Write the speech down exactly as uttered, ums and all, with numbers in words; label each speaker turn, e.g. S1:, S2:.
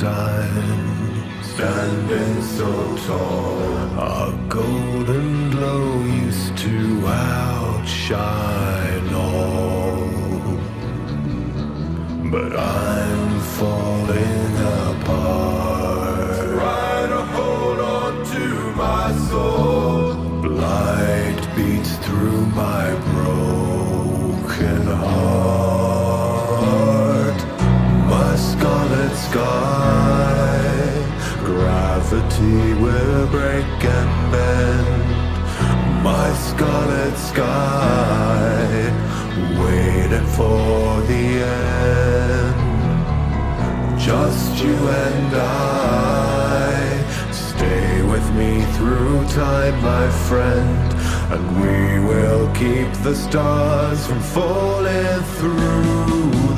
S1: sign, standing so tall. Our golden glow used to outshine all, but I'm falling apart. Try to hold on to my soul. Light beats through my broken heart. My scarlet sky, gravity will break and bend. My scarlet sky, waiting for the end. Just you and I, stay with me through time, my friend, and we will keep the stars from falling through.